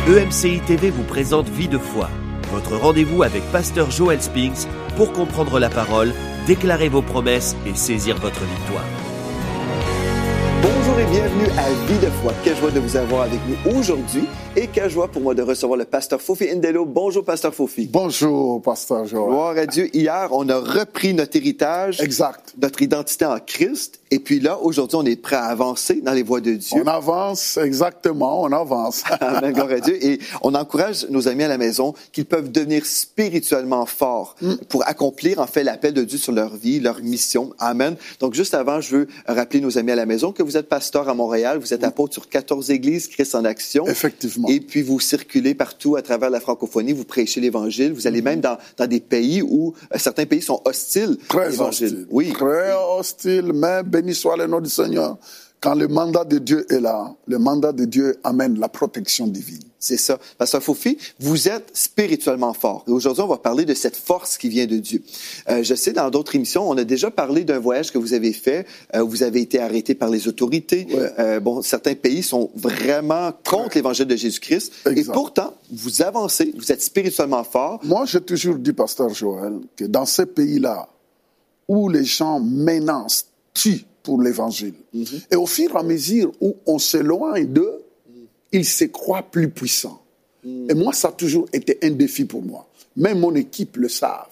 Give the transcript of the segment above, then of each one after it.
EMCI TV vous présente Vie de foi, votre rendez-vous avec Pasteur Joel Spinks pour comprendre la parole, déclarer vos promesses et saisir votre victoire. Bonjour et bienvenue à Vie de foi. Quelle joie de vous avoir avec nous aujourd'hui et quelle joie pour moi de recevoir le pasteur Fofi Ndelo. Bonjour, pasteur Fofi. Bonjour, pasteur Joel. Gloire à Dieu. Hier, on a repris notre héritage, exact, notre identité en Christ. Et puis là, aujourd'hui, on est prêt à avancer dans les voies de Dieu. On avance, exactement, on avance. Amen, gloire à Dieu. Et on encourage nos amis à la maison qu'ils peuvent devenir spirituellement forts pour accomplir, en fait, l'appel de Dieu sur leur vie, leur mission. Amen. Donc, juste avant, je veux rappeler nos amis à la maison que vous êtes pasteur à Montréal, vous êtes apôtre sur 14 églises, Christ en action. Effectivement. Et puis, vous circulez partout à travers la francophonie, vous prêchez l'Évangile. Vous allez même dans des pays où certains pays sont hostiles à l'Évangile. Hostile. Oui. Très hostile, mais béni soit le nom du Seigneur. Quand le mandat de Dieu est là, le mandat de Dieu amène la protection divine. C'est ça. Pasteur Fofi, vous êtes spirituellement fort. Et aujourd'hui, on va parler de cette force qui vient de Dieu. Je sais, dans d'autres émissions, on a déjà parlé d'un voyage que vous avez fait. Vous avez été arrêté par les autorités. Ouais. Certains pays sont vraiment contre l'évangile de Jésus-Christ. Exact. Et pourtant, vous avancez, vous êtes spirituellement fort. Moi, j'ai toujours dit, pasteur Joël, que dans ces pays-là, où les gens menacent, tuent pour l'évangile, et au fur et à mesure où on s'éloigne d'eux, ils se croient plus puissants. Et moi, ça a toujours été un défi pour moi. Même mon équipe le savent.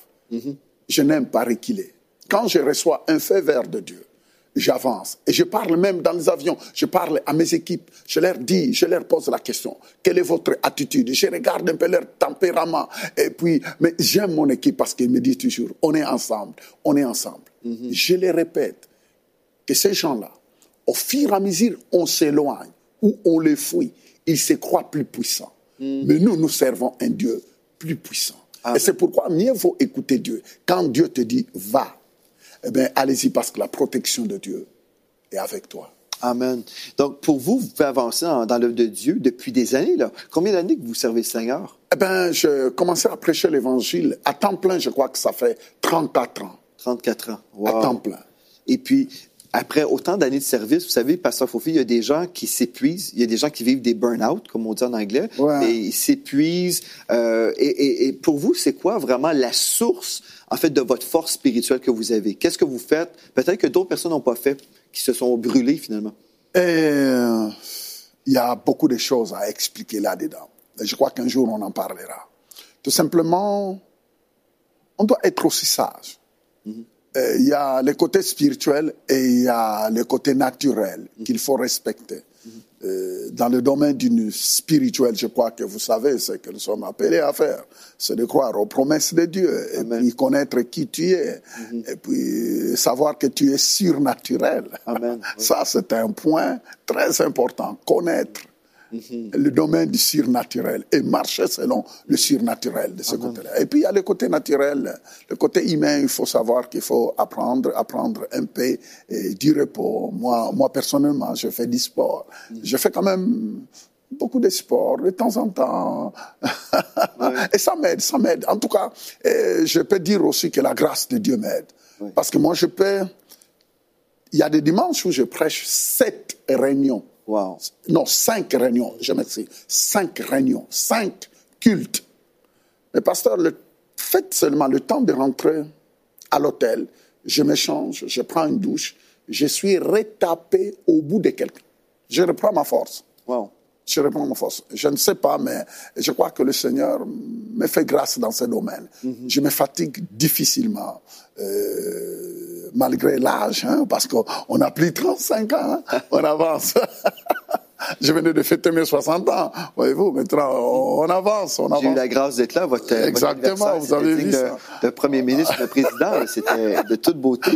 Je n'aime pas reculer. Quand je reçois un fait vert de Dieu, j'avance. Et je parle même dans les avions. Je parle à mes équipes. Je leur dis, je leur pose la question. Quelle est votre attitude? Je regarde un peu leur tempérament. Et puis, mais j'aime mon équipe parce qu'ils me disent toujours, on est ensemble, on est ensemble. Je les répète, que ces gens-là, au fur et à mesure, on s'éloigne ou on les fuit. Ils se croient plus puissants. Mais nous servons un Dieu plus puissant. Amen. Et c'est pourquoi mieux vaut écouter Dieu. Quand Dieu te dit « va », eh bien, allez-y parce que la protection de Dieu est avec toi. Amen. Donc, pour vous, vous pouvez avancer dans l'œuvre de Dieu depuis des années, là. Combien d'années que vous servez le Seigneur? Eh bien, je commençais à prêcher l'Évangile à temps plein, je crois que ça fait 34 ans. 34 ans. Wow. À temps plein. Et puis, après autant d'années de service, vous savez, pasteur Fofi, il y a des gens qui s'épuisent, il y a des gens qui vivent des burn-out, comme on dit en anglais, et ils s'épuisent. Et pour vous, c'est quoi vraiment la source, en fait, de votre force spirituelle que vous avez? Qu'est-ce que vous faites? Peut-être que d'autres personnes n'ont pas fait, qui se sont brûlées finalement. Il y a beaucoup de choses à expliquer là-dedans. Et je crois qu'un jour, on en parlera. Tout simplement, on doit être aussi sage. Il y a le côté spirituel et il y a le côté naturel qu'il faut respecter. Dans le domaine du spirituel, je crois que vous savez ce que nous sommes appelés à faire. C'est de croire aux promesses de Dieu. Amen. Et puis connaître qui tu es. Et puis savoir que tu es surnaturel. Amen. Ça, c'est un point très important. Connaître le domaine du surnaturel et marcher selon le surnaturel de ce côté-là. Et puis il y a le côté naturel, le côté humain. Il faut savoir qu'il faut apprendre un peu du repos. Moi personnellement, je fais du sport. Je fais quand même beaucoup de sport de temps en temps. Et ça m'aide. En tout cas, je peux dire aussi que la grâce de Dieu m'aide. Parce que moi, il y a des dimanches où je prêche 7 réunions. Wow. Non, 5 réunions, je m'excuse. 5 réunions, 5 cultes. Mais pasteur, faites seulement le temps de rentrer à l'hôtel, je me change, je prends une douche, je suis retapé au bout de quelqu'un. Je reprends ma force. Wow. Je reprends ma force. Je ne sais pas, mais je crois que le Seigneur me fait grâce dans ce domaine. Je me fatigue difficilement. Malgré l'âge, parce qu'on a plus 35 ans, on avance. Je venais de fêter mes 60 ans. Voyez-vous, maintenant, on avance. J'ai eu la grâce d'être là. Exactement, vous avez vu ça. Le premier ministre, le président, c'était de toute beauté.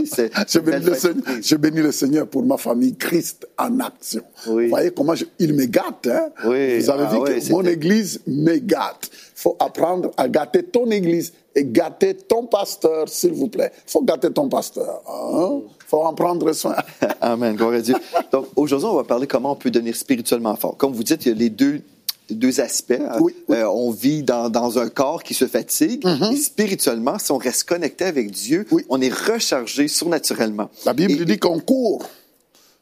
Je bénis le Seigneur pour ma famille, Christ en action. Oui. Vous voyez comment il me gâte. Oui. Vous avez vu que mon église me gâte. Il faut apprendre à gâter ton église et gâter ton pasteur, s'il vous plaît. Il faut gâter ton pasteur. Il faut en prendre soin. Amen, gloire à Dieu. Donc, aujourd'hui, on va parler comment on peut devenir spirituellement fort. Comme vous dites, il y a les deux aspects. Oui. On vit dans un corps qui se fatigue. Et spirituellement, si on reste connecté avec Dieu, on est rechargé surnaturellement. La Bible dit qu'on court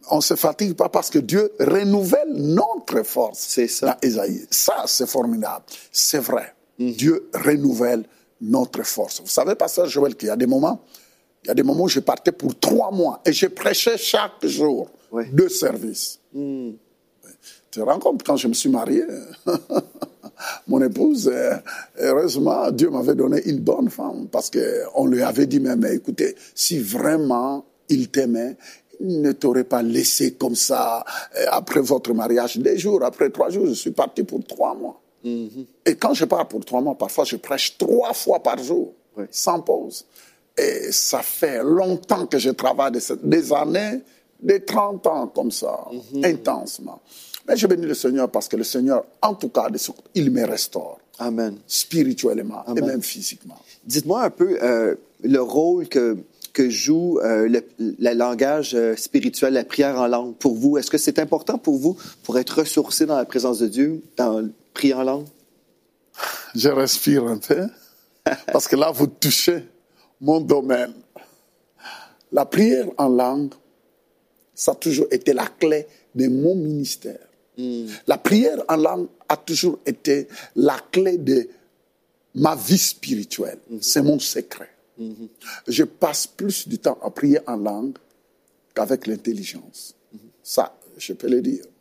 on ne se fatigue pas parce que Dieu renouvelle notre force. C'est ça. Dans Ésaïe. Ça, c'est formidable. C'est vrai. Dieu renouvelle notre force. Vous savez, pasteur Joël, qu'il y a des moments où je partais pour 3 mois et je prêchais chaque jour 2 services. Tu te rends compte, quand je me suis marié, mon épouse, heureusement, Dieu m'avait donné une bonne femme parce qu'on lui avait dit, mais écoutez, si vraiment il t'aimait, il ne t'aurait pas laissé comme ça après votre mariage. 2 jours, après 3 jours, je suis parti pour 3 mois. Et quand je pars pour 3 mois, parfois je prêche 3 fois par jour, sans pause. Et ça fait longtemps que je travaille, des années, des 30 ans comme ça, intensement. Mais je bénis le Seigneur parce que le Seigneur, en tout cas, il me restaure. Amen. Spirituellement. Amen. Et même physiquement. Dites-moi un peu le rôle que joue le langage spirituel, la prière en langue pour vous. Est-ce que c'est important pour vous pour être ressourcé dans la présence de Dieu, dans prier en langue? Je respire un peu parce que là, vous touchez mon domaine. La prière en langue, ça a toujours été la clé de mon ministère. La prière en langue a toujours été la clé de ma vie spirituelle. C'est mon secret. Je passe plus du temps à prier en langue qu'avec l'intelligence. Ça, je peux le dire.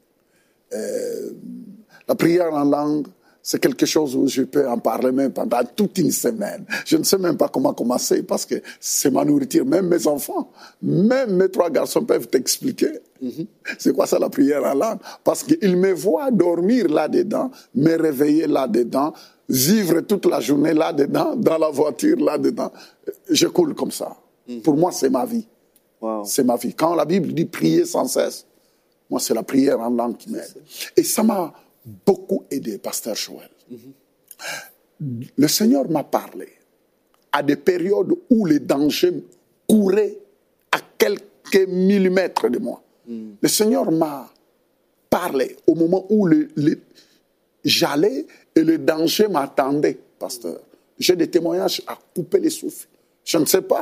La prière en langue, c'est quelque chose où je peux en parler même pendant toute une semaine. Je ne sais même pas comment commencer parce que c'est ma nourriture. Même mes enfants, même mes 3 garçons peuvent t'expliquer. C'est quoi ça la prière en langue? Parce qu'ils me voient dormir là-dedans, me réveiller là-dedans, vivre toute la journée là-dedans, dans la voiture là-dedans. Je coule comme ça. Pour moi, c'est ma vie. Wow. C'est ma vie. Quand la Bible dit prier sans cesse, moi, c'est la prière en langue qui m'aide. Et ça m'a beaucoup aidé, pasteur Joël. Le Seigneur m'a parlé à des périodes où les dangers couraient à quelques millimètres de moi. Le Seigneur m'a parlé au moment où j'allais et le danger m'attendait, pasteur. J'ai des témoignages à couper les souffles. Je ne sais pas.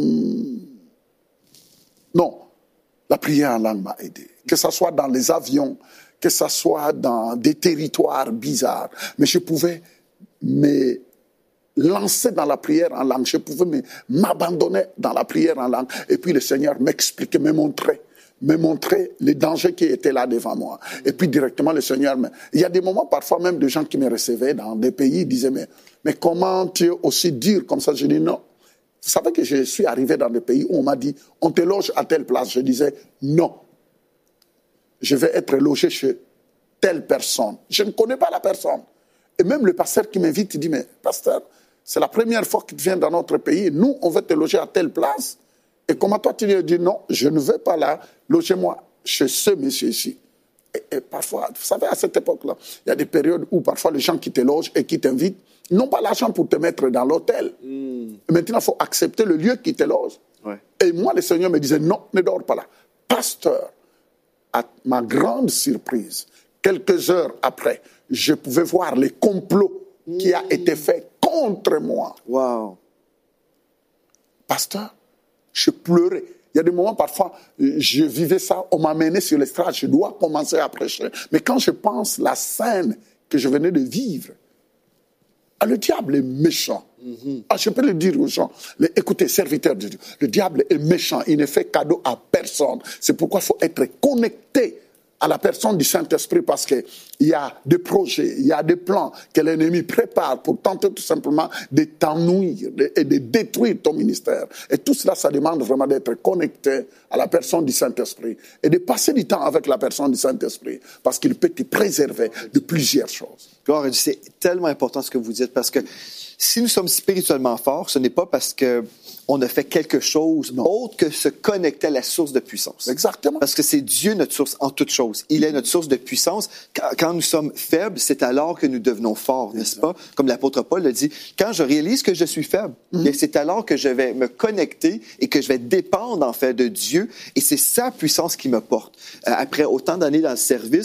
Non, la prière en langue m'a aidé. Que ce soit dans les avions, que ce soit dans des territoires bizarres. Mais je pouvais me lancer dans la prière en langue. Je pouvais m'abandonner dans la prière en langue. Et puis le Seigneur m'expliquait, me montrait les dangers qui étaient là devant moi. Et puis directement le Seigneur... Il y a des moments parfois même de gens qui me recevaient dans des pays, ils disaient, mais comment tu es aussi dur comme ça? Je dis non. Vous savez que je suis arrivé dans des pays où on m'a dit, on te loge à telle place. Je disais non. Je vais être logé chez telle personne. Je ne connais pas la personne. Et même le pasteur qui m'invite, il dit, mais pasteur, c'est la première fois que tu viens dans notre pays. Nous, on veut te loger à telle place. Et comment toi, tu lui dis, non, je ne vais pas là, logez-moi chez ce monsieur ici. Et parfois, vous savez, à cette époque-là, il y a des périodes où parfois les gens qui te logent et qui t'invitent n'ont pas l'argent pour te mettre dans l'hôtel. Et maintenant, il faut accepter le lieu qui te loge. Et moi, le Seigneur me disait, non, ne dors pas là. Pasteur, à ma grande surprise, quelques heures après, je pouvais voir les complots qui a été fait contre moi. Wow. Pasteur, je pleurais. Il y a des moments, parfois, je vivais ça, on m'a amené sur l'estrade, je dois commencer à prêcher. Mais quand je pense la scène que je venais de vivre, le diable est méchant. Je peux le dire aux gens. Écoutez, serviteurs de Dieu, le diable est méchant. Il ne fait cadeau à personne. C'est pourquoi il faut être connecté à la personne du Saint-Esprit parce qu'il y a des projets, il y a des plans que l'ennemi prépare pour tenter tout simplement de t'ennuyer et de détruire ton ministère. Et tout cela, ça demande vraiment d'être connecté à la personne du Saint-Esprit et de passer du temps avec la personne du Saint-Esprit parce qu'il peut te préserver de plusieurs choses. Gloire à Dieu, c'est tellement important ce que vous dites parce que si nous sommes spirituellement forts, ce n'est pas parce qu'on a fait quelque chose autre que se connecter à la source de puissance. Exactement. Parce que c'est Dieu notre source en toutes choses. Il est notre source de puissance. Quand nous sommes faibles, c'est alors que nous devenons forts, n'est-ce pas? Comme l'apôtre Paul le dit, quand je réalise que je suis faible, c'est alors que je vais me connecter et que je vais dépendre en fait de Dieu. Et c'est sa puissance qui me porte. Après autant d'années dans le service,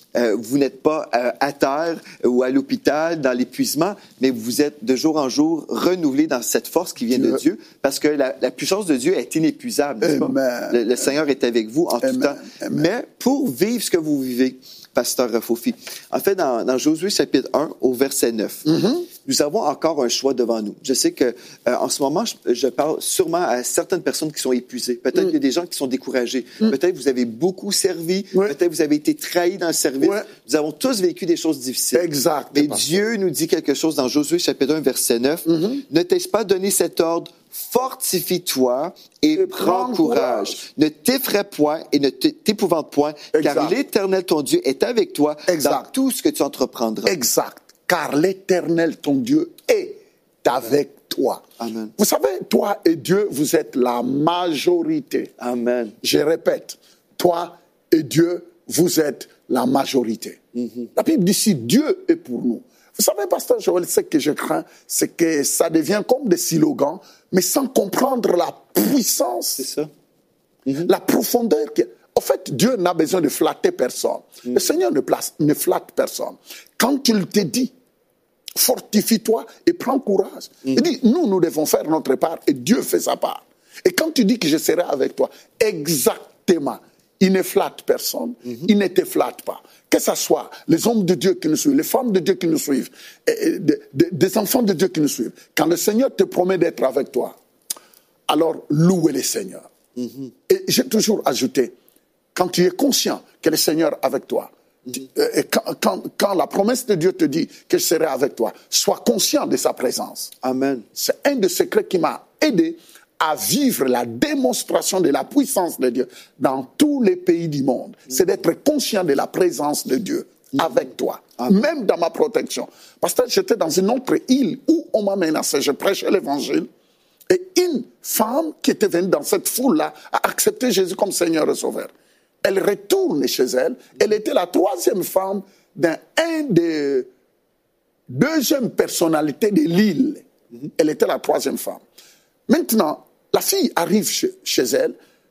Vous n'êtes pas à terre ou à l'hôpital, dans l'épuisement, mais vous êtes de jour en jour renouvelé dans cette force qui vient de Dieu, parce que la puissance de Dieu est inépuisable. N'est-ce pas? Le Seigneur est avec vous en tout temps. Mais pour vivre ce que vous vivez, Pasteur Fofi, en fait, dans Josué chapitre 1, au verset 9, nous avons encore un choix devant nous. Je sais que en ce moment, je parle sûrement à certaines personnes qui sont épuisées. Peut-être qu'il y a des gens qui sont découragés. Peut-être vous avez beaucoup servi. Peut-être vous avez été trahis dans le service. Nous avons tous vécu des choses difficiles. Exact. Mais Dieu nous dit quelque chose dans Josué chapitre 1, verset 9. Ne t'ai-je pas donné cet ordre? Fortifie-toi et prends courage. Ne t'effraie point et ne t'épouvante point, car l'Éternel, ton Dieu, est avec toi dans tout ce que tu entreprendras. Exact. Car l'Éternel, ton Dieu, est avec toi. Amen. Vous savez, toi et Dieu, vous êtes la majorité. Amen. Je répète, toi et Dieu, vous êtes la majorité. La Bible dit si Dieu est pour nous. Vous savez, Pasteur Joël, ce que je crains, c'est que ça devient comme des slogans, mais sans comprendre la puissance, c'est ça. La profondeur. En fait, Dieu n'a besoin de flatter personne. Le Seigneur ne flatte personne. Quand il te dit, fortifie-toi et prends courage, il dit, nous devons faire notre part et Dieu fait sa part. Et quand tu dis que je serai avec toi, exactement, il ne flatte personne, il ne te flatte pas. Que ce soit les hommes de Dieu qui nous suivent, les femmes de Dieu qui nous suivent, des enfants de Dieu qui nous suivent. Quand le Seigneur te promet d'être avec toi, alors louez le Seigneur. Et j'ai toujours ajouté, quand tu es conscient que le Seigneur est avec toi, et quand la promesse de Dieu te dit que je serai avec toi, sois conscient de sa présence. Amen. C'est un des secrets qui m'a aidé à vivre la démonstration de la puissance de Dieu dans tous les pays du monde. C'est d'être conscient de la présence de Dieu avec toi, même dans ma protection. Parce que j'étais dans une autre île où on m'a menacé, je prêchais l'évangile, et une femme qui était venue dans cette foule-là a accepté Jésus comme Seigneur et Sauveur. Elle retourne chez elle, elle était la troisième femme d'un des deuxième personnalités de l'île. Elle était la troisième femme. Maintenant, la fille arrive chez elle,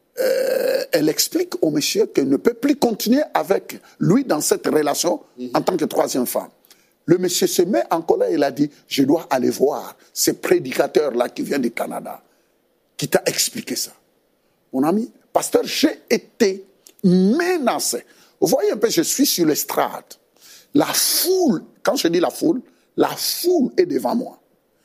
elle explique au monsieur qu'elle ne peut plus continuer avec lui dans cette relation en tant que troisième femme. Le monsieur se met en colère et il a dit, je dois aller voir ce prédicateur-là qui vient du Canada, qui t'a expliqué ça. Mon ami, pasteur, j'ai été menacé. Vous voyez un peu, je suis sur l'estrade. La foule, quand je dis la foule est devant moi.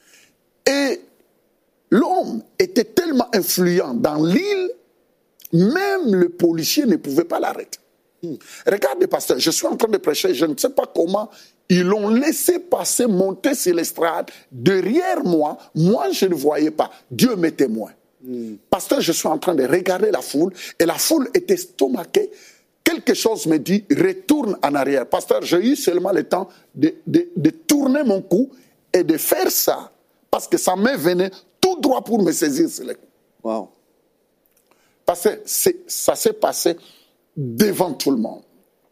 Et l'homme était tellement influent dans l'île, même le policier ne pouvait pas l'arrêter. Regardez, pasteur, je suis en train de prêcher, je ne sais pas comment, ils l'ont laissé passer, monter sur l'estrade, derrière moi, je ne voyais pas, Dieu m'est témoin. Pasteur, je suis en train de regarder la foule, et la foule était estomaquée, quelque chose me dit, retourne en arrière. Pasteur, j'ai eu seulement le temps de tourner mon cou et de faire ça, parce que sa main venait tout droit pour me saisir sur le cou. Wow. Parce que ça s'est passé devant tout le monde.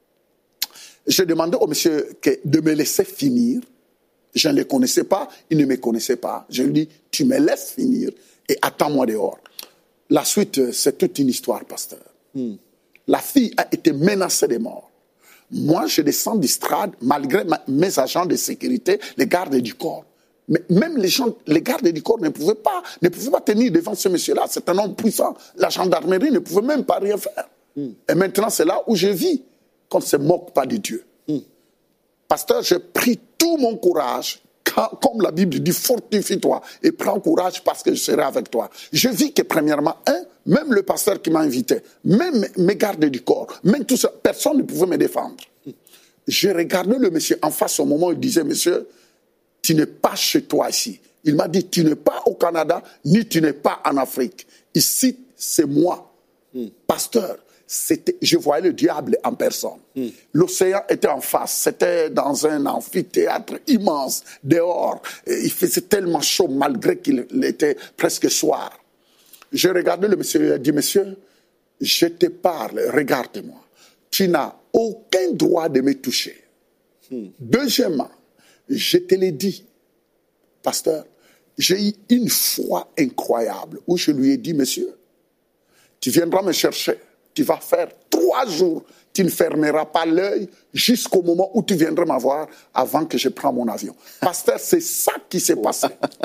J'ai demandé au monsieur de me laisser finir. Je ne le connaissais pas, il ne me connaissait pas. Je lui ai dit, tu me laisses finir et attends-moi dehors. La suite, c'est toute une histoire, pasteur. La fille a été menacée de mort. Moi, je descends du strade, malgré mes agents de sécurité, les gardes du corps. Mais même les gardes du corps ne pouvaient pas tenir devant ce monsieur-là. C'est un homme puissant. La gendarmerie ne pouvait même pas rien faire. Et maintenant, c'est là où je vis, qu'on ne se moque pas de Dieu. Pasteur, j'ai pris tout mon courage, comme la Bible dit, fortifie-toi et prends courage parce que je serai avec toi. Je vis que premièrement, même le pasteur qui m'a invité, même mes gardes du corps, même tout ça, personne ne pouvait me défendre. J'ai regardé le monsieur en face au moment où il disait, monsieur, tu n'es pas chez toi ici. Il m'a dit, tu n'es pas au Canada, ni tu n'es pas en Afrique. Ici, c'est moi. Pasteur, je voyais le diable en personne. L'océan était en face. C'était dans un amphithéâtre immense, dehors. Et il faisait tellement chaud, malgré qu'il était presque soir. J'ai regardé le monsieur et ai dit, monsieur, je te parle, regarde-moi. Tu n'as aucun droit de me toucher. Deuxièmement, je te l'ai dit, pasteur, j'ai eu une foi incroyable où je lui ai dit, monsieur, tu viendras me chercher, tu vas faire 3 jours, tu ne fermeras pas l'œil jusqu'au moment où tu viendras m'avoir avant que je prenne mon avion. Pasteur, c'est ça qui s'est passé.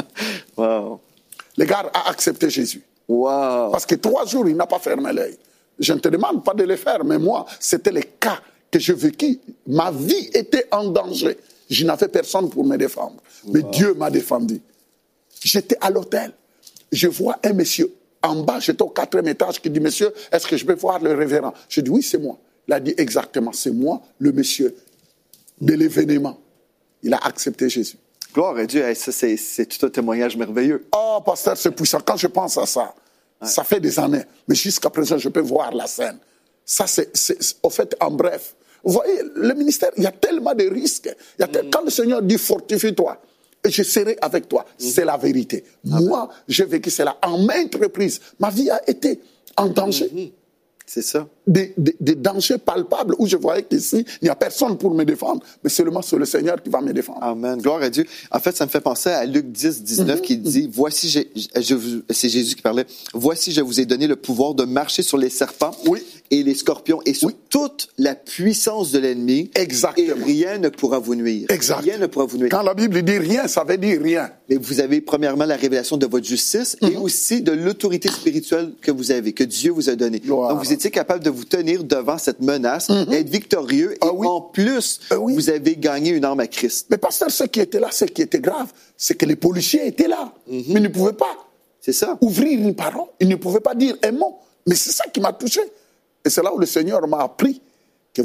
Wow. Le gars a accepté Jésus. Wow. Parce que 3 jours, il n'a pas fermé l'œil. Je ne te demande pas de le faire, mais moi, c'était le cas que je vécu. Ma vie était en danger. Je n'avais personne pour me défendre. Mais Dieu m'a défendu. J'étais à l'hôtel. Je vois un monsieur en bas, j'étais au 4e étage, qui dit, monsieur, est-ce que je peux voir le révérend? Je dis, oui, c'est moi. Il a dit exactement, c'est moi, le monsieur de l'événement. Il a accepté Jésus. Gloire à Dieu, ça c'est tout un témoignage merveilleux. Oh, pasteur, c'est puissant. Quand je pense à ça, ça fait des années, mais jusqu'à présent, je peux voir la scène. Ça, c'est au fait, en bref. Vous voyez, le ministère, il y a tellement de risques. Quand le Seigneur dit, fortifie-toi, et je serai avec toi, c'est la vérité. Moi, j'ai vécu cela en maintes reprises. Ma vie a été en danger. C'est ça. Des dangers palpables où je voyais qu'ici, il n'y a personne pour me défendre, mais seulement c'est le Seigneur qui va me défendre. Amen. Gloire à Dieu. En fait, ça me fait penser à Luc 10, 19 qui dit, voici, c'est Jésus qui parlait, voici, je vous ai donné le pouvoir de marcher sur les serpents et les scorpions et sur toute la puissance de l'ennemi. Exactement. Et rien ne pourra vous nuire. Exact. Rien ne pourra vous nuire. Quand la Bible dit rien, ça veut dire rien. Mais vous avez premièrement la révélation de votre justice et aussi de l'autorité spirituelle que vous avez, que Dieu vous a donnée. Donc, vous étiez capable de vous tenir devant cette menace, être victorieux et en plus, vous avez gagné une arme à Christ. Mais pasteur, ce qui était là, ce qui était grave, c'est que les policiers étaient là, mais ils ne pouvaient pas ouvrir une parole, ils ne pouvaient pas dire un mot. Mais c'est ça qui m'a touché. Et c'est là où le Seigneur m'a appris que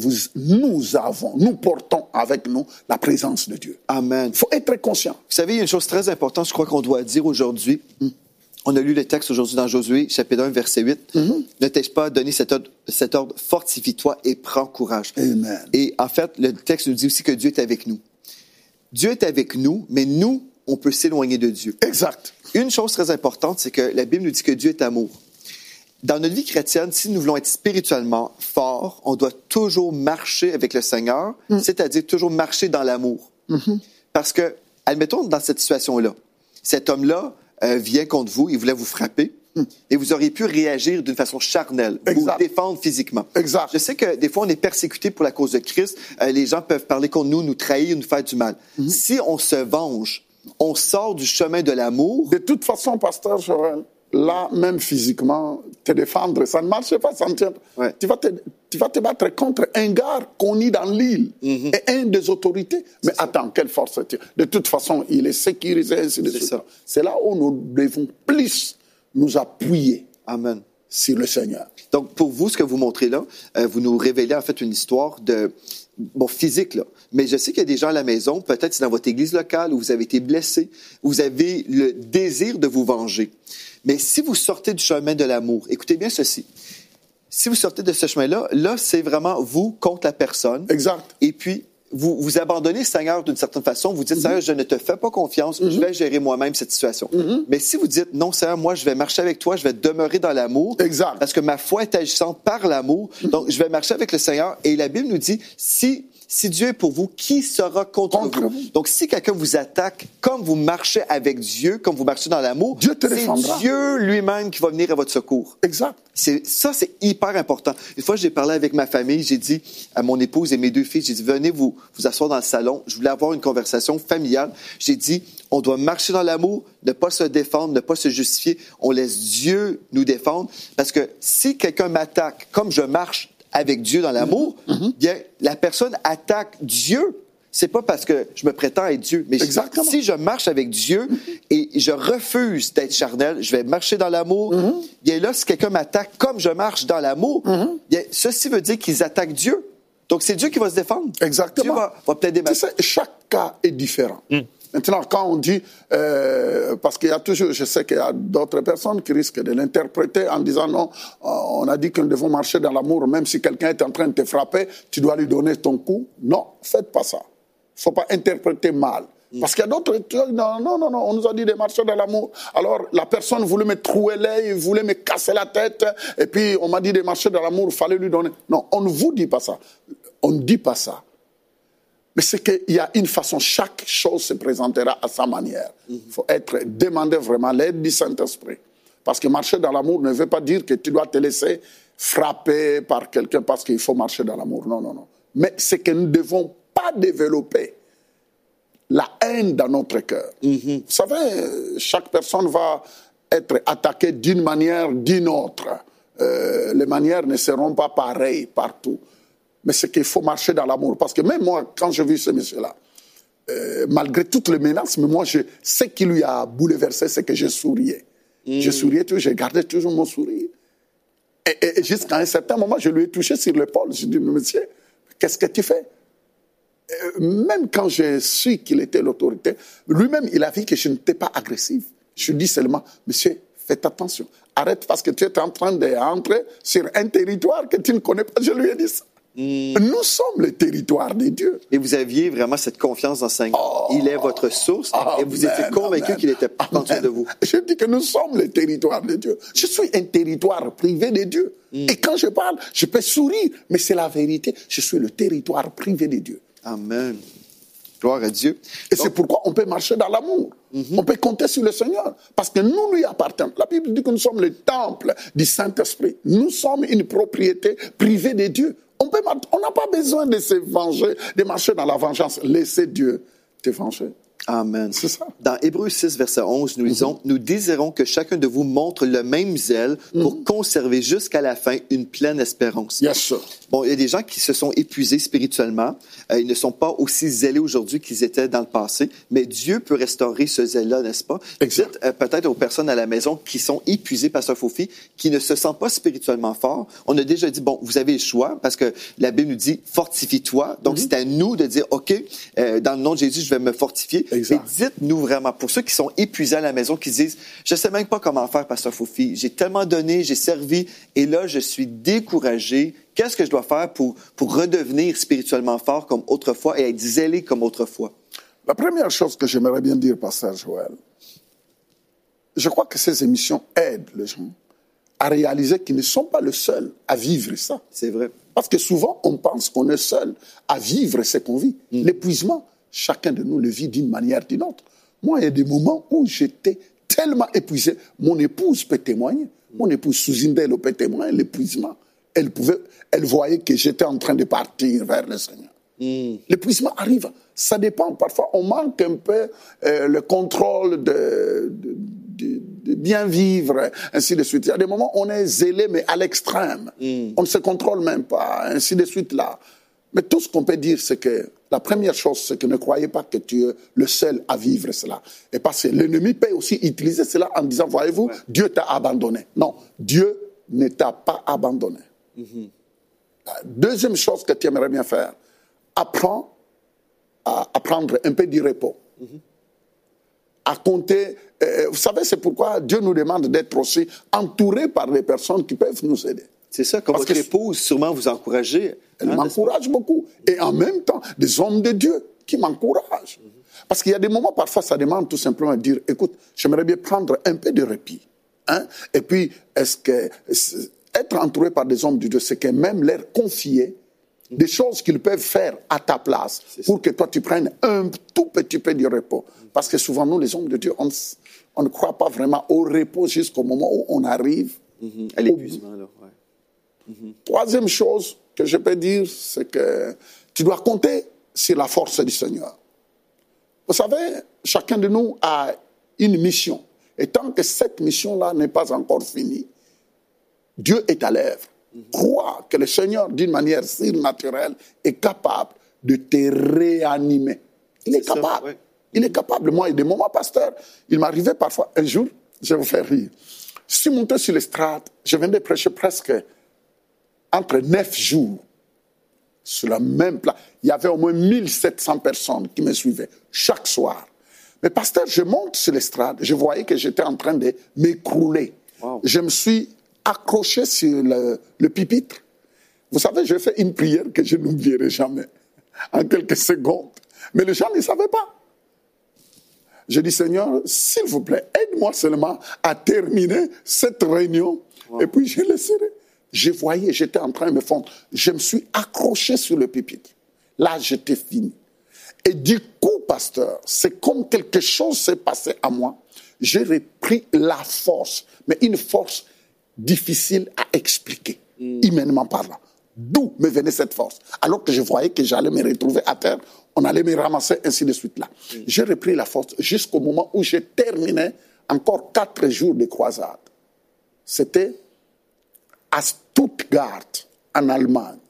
nous portons avec nous la présence de Dieu. Amen. Il faut être conscient. Vous savez, il y a une chose très importante, je crois qu'on doit dire aujourd'hui. On a lu le texte aujourd'hui dans Josué, chapitre 1, verset 8. Ne t'ai-je pas donné cet ordre, fortifie-toi et prends courage. Amen. Et en fait, le texte nous dit aussi que Dieu est avec nous. Dieu est avec nous, mais nous, on peut s'éloigner de Dieu. Exact. Une chose très importante, c'est que la Bible nous dit que Dieu est amour. Dans notre vie chrétienne, si nous voulons être spirituellement forts, on doit toujours marcher avec le Seigneur, c'est-à-dire toujours marcher dans l'amour. Parce que, admettons, dans cette situation-là, cet homme-là vient contre vous, il voulait vous frapper, et vous auriez pu réagir d'une façon charnelle, vous défendre physiquement. Exact. Je sais que des fois, on est persécuté pour la cause de Christ, les gens peuvent parler contre nous trahir, nous faire du mal. Si on se venge, on sort du chemin de l'amour. De toute façon, pasteur Joël, là, même physiquement, te défendre, ça ne marche pas, ça ne tient pas. Tu vas te battre contre un gars connu dans l'île et un des autorités. Mais attends, quelle force est-il? De toute façon, il est sécurisé, ainsi de suite. C'est là où nous devons plus nous appuyer. Amen. Sur le Seigneur. Donc, pour vous, ce que vous montrez là, vous nous révélez en fait une histoire physique, là. Mais je sais qu'il y a des gens à la maison, peut-être c'est dans votre église locale, où vous avez été blessé, où vous avez le désir de vous venger. Mais si vous sortez du chemin de l'amour, écoutez bien ceci. Si vous sortez de ce chemin-là, là, c'est vraiment vous contre la personne. Exact. Et puis, vous abandonnez le Seigneur d'une certaine façon. Vous dites, Seigneur, je ne te fais pas confiance, je vais gérer moi-même cette situation. Mais si vous dites, non, Seigneur, moi, je vais marcher avec toi, je vais demeurer dans l'amour. Exact. Parce que ma foi est agissante par l'amour. Donc, je vais marcher avec le Seigneur. Et la Bible nous dit, si Dieu est pour vous, qui sera contre vous? Donc, si quelqu'un vous attaque, comme vous marchez avec Dieu, comme vous marchez dans l'amour, Dieu te défendra. C'est Dieu lui-même qui va venir à votre secours. Exact. Ça, c'est hyper important. Une fois, j'ai parlé avec ma famille, j'ai dit à mon épouse et mes 2 filles, j'ai dit, venez vous asseoir dans le salon. Je voulais avoir une conversation familiale. J'ai dit, on doit marcher dans l'amour, ne pas se défendre, ne pas se justifier. On laisse Dieu nous défendre. Parce que si quelqu'un m'attaque comme je marche avec Dieu dans l'amour, bien, la personne attaque Dieu. C'est pas parce que je me prétends être Dieu, mais si je marche avec Dieu et je refuse d'être charnel, je vais marcher dans l'amour. Bien là, si quelqu'un m'attaque comme je marche dans l'amour, bien, ceci veut dire qu'ils attaquent Dieu. Donc, c'est Dieu qui va se défendre. Exactement. Dieu va plaider ma... Tu sais, chaque cas est différent. Maintenant, quand on dit, parce qu'il y a toujours, je sais qu'il y a d'autres personnes qui risquent de l'interpréter en disant non, on a dit que nous devons marcher dans l'amour, même si quelqu'un est en train de te frapper, tu dois lui donner ton coup. Non, faites pas ça. Il ne faut pas interpréter mal. Parce qu'il y a d'autres qui disent non, on nous a dit de marcher dans l'amour. Alors, la personne voulait me trouer l'œil, voulait me casser la tête, et puis on m'a dit de marcher dans l'amour, il fallait lui donner. Non, on ne vous dit pas ça. On ne dit pas ça. Mais c'est qu'il y a une façon, chaque chose se présentera à sa manière. Il faut demander vraiment l'aide du Saint-Esprit. Parce que marcher dans l'amour ne veut pas dire que tu dois te laisser frappé par quelqu'un parce qu'il faut marcher dans l'amour. Non, non, non. Mais c'est que nous ne devons pas développer la haine dans notre cœur. Vous savez, chaque personne va être attaquée d'une manière, d'une autre. Les manières ne seront pas pareilles partout. Mais c'est qu'il faut marcher dans l'amour. Parce que même moi, quand j'ai vu ce monsieur-là, malgré toutes les menaces, mais moi, ce qui lui a bouleversé, c'est que je souriais. Je souriais toujours, je gardais toujours mon sourire. Et jusqu'à un certain moment, je lui ai touché sur l'épaule. Je lui ai dit, monsieur, qu'est-ce que tu fais? Même quand je suis qu'il était l'autorité, lui-même, il a vu que je n'étais pas agressif. Je lui dis seulement, monsieur, faites attention. Arrête parce que tu es en train d'entrer sur un territoire que tu ne connais pas. Je lui ai dit ça. Nous sommes le territoire de Dieu. Et vous aviez vraiment cette confiance dans le Seigneur. Il est votre source et vous étiez convaincu qu'il était en dessous de vous. Je dis que nous sommes le territoire de Dieu. Je suis un territoire privé de Dieu. Et quand je parle, je peux sourire, mais c'est la vérité. Je suis le territoire privé de Dieu. Amen. Gloire à Dieu. Et c'est pourquoi on peut marcher dans l'amour. On peut compter sur le Seigneur. Parce que nous lui appartenons. La Bible dit que nous sommes le temple du Saint-Esprit. Nous sommes une propriété privée de Dieu. On n'a pas besoin de se venger, de marcher dans la vengeance. Laissez Dieu te venger. Amen. C'est ça. Dans Hébreux 6, verset 11, nous lisons « Nous désirons que chacun de vous montre le même zèle pour conserver jusqu'à la fin une pleine espérance. » Yes, sir. Bon, il y a des gens qui se sont épuisés spirituellement. Ils ne sont pas aussi zélés aujourd'hui qu'ils étaient dans le passé. Mais Dieu peut restaurer ce zèle-là, n'est-ce pas? Exact. Dites peut-être aux personnes à la maison qui sont épuisées, Pasteur Fofi, qui ne se sentent pas spirituellement forts. On a déjà dit, bon, vous avez le choix parce que la Bible nous dit « fortifie-toi ». Donc, c'est à nous de dire « OK, dans le nom de Jésus, je vais me fortifier ». Exact. Mais dites-nous vraiment, pour ceux qui sont épuisés à la maison, qui disent « Je ne sais même pas comment faire, Pasteur Fofi. J'ai tellement donné, j'ai servi et là, je suis découragé. Qu'est-ce que je dois faire pour redevenir spirituellement fort comme autrefois et être zélé comme autrefois? » La première chose que j'aimerais bien dire, Pasteur Joël, je crois que ces émissions aident les gens à réaliser qu'ils ne sont pas les seuls à vivre ça. C'est vrai. Parce que souvent, on pense qu'on est seul à vivre ce qu'on vit. L'épuisement, chacun de nous le vit d'une manière ou d'une autre. Moi, il y a des moments où j'étais tellement épuisé. Mon épouse peut témoigner. Mon épouse Souzindel peut témoigner l'épuisement. Elle voyait que j'étais en train de partir vers le Seigneur. L'épuisement arrive. Ça dépend. Parfois, on manque un peu le contrôle de bien vivre, ainsi de suite. Il y a des moments où on est zélé, mais à l'extrême. On ne se contrôle même pas, ainsi de suite là. Mais tout ce qu'on peut dire, c'est que la première chose, c'est que ne croyez pas que tu es le seul à vivre cela. Et parce que l'ennemi peut aussi utiliser cela en disant, voyez-vous, Dieu t'a abandonné. Non, Dieu ne t'a pas abandonné. La deuxième chose que tu aimerais bien faire, apprends à prendre un peu de repos. À compter. Vous savez, c'est pourquoi Dieu nous demande d'être aussi entourés par des personnes qui peuvent nous aider. C'est ça, comme votre épouse sûrement vous encourager. Elle m'encourage beaucoup. Et en même temps, des hommes de Dieu qui m'encouragent. Parce qu'il y a des moments, parfois, ça demande tout simplement de dire, écoute, j'aimerais bien prendre un peu de répit. Et puis, est-ce que être entouré par des hommes de Dieu, c'est que même leur confier des choses qu'ils peuvent faire à ta place pour que toi, tu prennes un tout petit peu de repos. Parce que souvent, nous, les hommes de Dieu, on ne croit pas vraiment au repos jusqu'au moment où on arrive à l'épuisement. Là, ouais. Troisième chose que je peux dire, c'est que tu dois compter sur la force du Seigneur. Vous savez, chacun de nous a une mission. Et tant que cette mission-là n'est pas encore finie, Dieu est à l'œuvre. Crois que le Seigneur, d'une manière surnaturelle, est capable de te réanimer. Il est capable. Ça, ouais. Il est capable. Moi, il y a des moments, pasteur, il m'arrivait parfois, un jour, je vais vous faire rire. Je suis monté sur l'estrade, je venais de prêcher presque entre 9 jours sur la même place. Il y avait au moins 1700 personnes qui me suivaient chaque soir. Mais pasteur, je monte sur l'estrade, je voyais que j'étais en train de m'écrouler. Wow. Je me suis accroché sur le pupitre. Vous savez, j'ai fait une prière que je n'oublierai jamais, en quelques secondes. Mais les gens ne savaient pas. J'ai dit, Seigneur, s'il vous plaît, aide-moi seulement à terminer cette réunion. Wow. Et puis je laisserai. Je voyais, j'étais en train de me fondre. Je me suis accroché sur le pupitre. Là, j'étais fini. Et du coup, pasteur, c'est comme quelque chose s'est passé à moi. J'ai repris la force, mais une force difficile à expliquer. humainement parlant. D'où me venait cette force? Alors que je voyais que j'allais me retrouver à terre, on allait me ramasser, ainsi de suite là. J'ai repris la force jusqu'au moment où j'ai terminé encore 4 jours de croisade. C'était à Stuttgart, en Allemagne.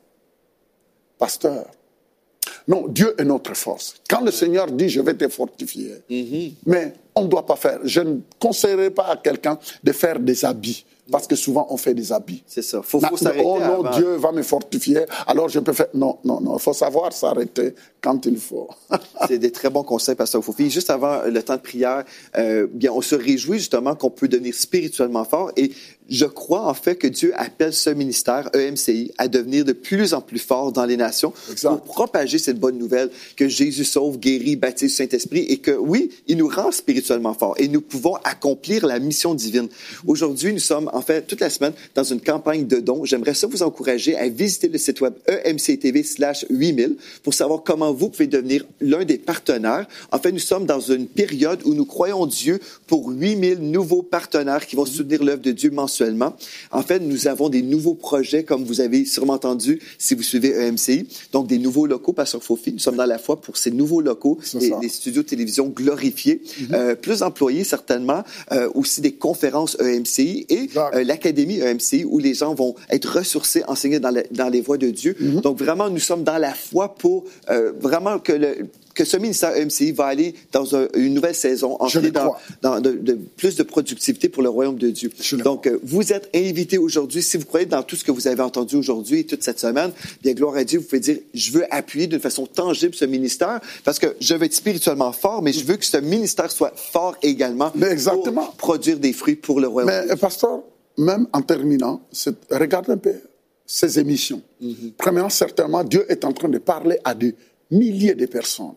Pasteur, non, Dieu est notre force. Quand le Seigneur dit « je vais te fortifier », mais on ne doit pas faire. Je ne conseillerais pas à quelqu'un de faire des habits. Parce que souvent, on fait des habits. C'est ça. Faut s'arrêter. Oh non, avant. Dieu va me fortifier, alors je peux faire... Non. Il faut savoir s'arrêter quand il faut. C'est des très bons conseils, Pasteur Fofi. Juste avant le temps de prière, bien, on se réjouit justement qu'on peut devenir spirituellement fort. Et je crois en fait que Dieu appelle ce ministère, EMCI, à devenir de plus en plus fort dans les nations pour propager cette bonne nouvelle que Jésus sauve, guérit, baptise Saint-Esprit et que, oui, il nous rend spirituellement forts et nous pouvons accomplir la mission divine. Aujourd'hui, nous sommes, en fait, toute la semaine, dans une campagne de dons. J'aimerais ça vous encourager à visiter le site web emctv/8000 pour savoir comment vous pouvez devenir l'un des partenaires. En fait, nous sommes dans une période où nous croyons Dieu pour 8000 nouveaux partenaires qui vont soutenir l'œuvre de Dieu mensuellement. En fait, nous avons des nouveaux projets, comme vous avez sûrement entendu si vous suivez EMCI. Donc, des nouveaux locaux, Pasteur Fofi. Nous sommes dans la foi pour ces nouveaux locaux, les studios de télévision glorifiés, plus d'employés certainement, aussi des conférences EMCI et l'académie EMCI où les gens vont être ressourcés, enseignés dans les voies de Dieu. Donc, vraiment, nous sommes dans la foi pour vraiment que ce ministère EMCI va aller dans une nouvelle saison, entrer dans plus de productivité pour le royaume de Dieu. Donc, vous êtes invités aujourd'hui, si vous croyez dans tout ce que vous avez entendu aujourd'hui et toute cette semaine, bien, gloire à Dieu, vous pouvez dire, je veux appuyer d'une façon tangible ce ministère, parce que je veux être spirituellement fort, mais je veux que ce ministère soit fort également pour produire des fruits pour le royaume de Dieu. Mais, pasteur, même en terminant, regardez un peu ces émissions. Premièrement, certainement, Dieu est en train de parler à des milliers de personnes.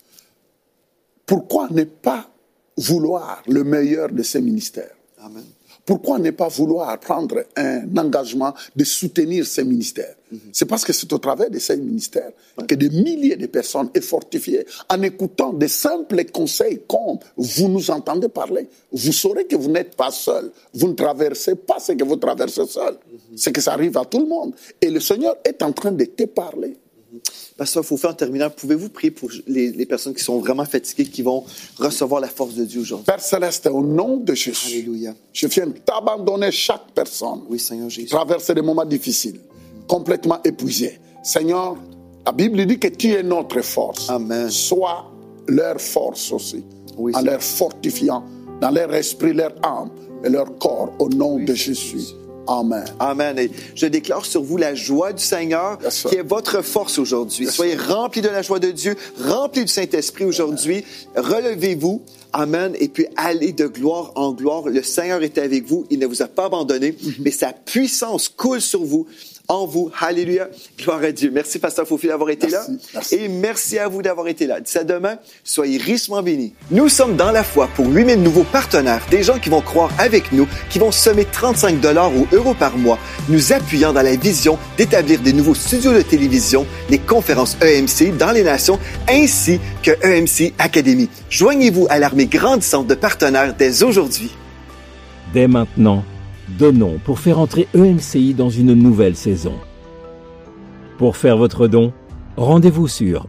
Pourquoi ne pas vouloir le meilleur de ces ministères? Amen. Pourquoi ne pas vouloir prendre un engagement de soutenir ces ministères? C'est parce que c'est au travers de ces ministères que des milliers de personnes sont fortifiées en écoutant des simples conseils comme vous nous entendez parler. Vous saurez que vous n'êtes pas seul. Vous ne traversez pas ce que vous traversez seul. C'est que ça arrive à tout le monde. Et le Seigneur est en train de te parler. Pasteur Fofi, en terminant, pouvez-vous prier pour les personnes qui sont vraiment fatiguées, qui vont recevoir la force de Dieu aujourd'hui? Père Céleste, au nom de Jésus, Alléluia. Je viens t'abandonner chaque personne Oui, Seigneur Jésus. traverser des moments difficiles, complètement épuisée. Seigneur, la Bible dit que tu es notre force. Amen. Sois leur force aussi, Oui, en Seigneur. leur fortifiant, dans leur esprit, leur âme et leur corps, au nom de Jésus. Amen. Amen. Et je déclare sur vous la joie du Seigneur qui est votre force aujourd'hui. Soyez remplis de la joie de Dieu, remplis du Saint-Esprit aujourd'hui. Relevez-vous. Amen. Et puis allez de gloire en gloire. Le Seigneur est avec vous. Il ne vous a pas abandonné, mais sa puissance coule sur vous. En vous. Alléluia. Gloire à Dieu. Merci, Pasteur Fofi, d'avoir été là. Merci. Et merci à vous d'avoir été là. D'ici à demain, soyez richement bénis. Nous sommes dans la foi pour 8000 nouveaux partenaires, des gens qui vont croire avec nous, qui vont semer 35 $ ou euros par mois, nous appuyant dans la vision d'établir des nouveaux studios de télévision, les conférences EMCI dans les nations, ainsi que EMCI Academy. Joignez-vous à l'armée grandissante de partenaires dès aujourd'hui. Dès maintenant, donnons pour faire entrer EMCI dans une nouvelle saison. Pour faire votre don, rendez-vous sur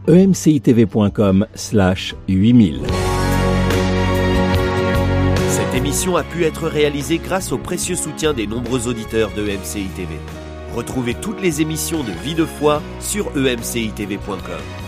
emcitv.com/8000. Cette émission a pu être réalisée grâce au précieux soutien des nombreux auditeurs de EMCI TV. Retrouvez toutes les émissions de Vie de foi sur emcitv.com.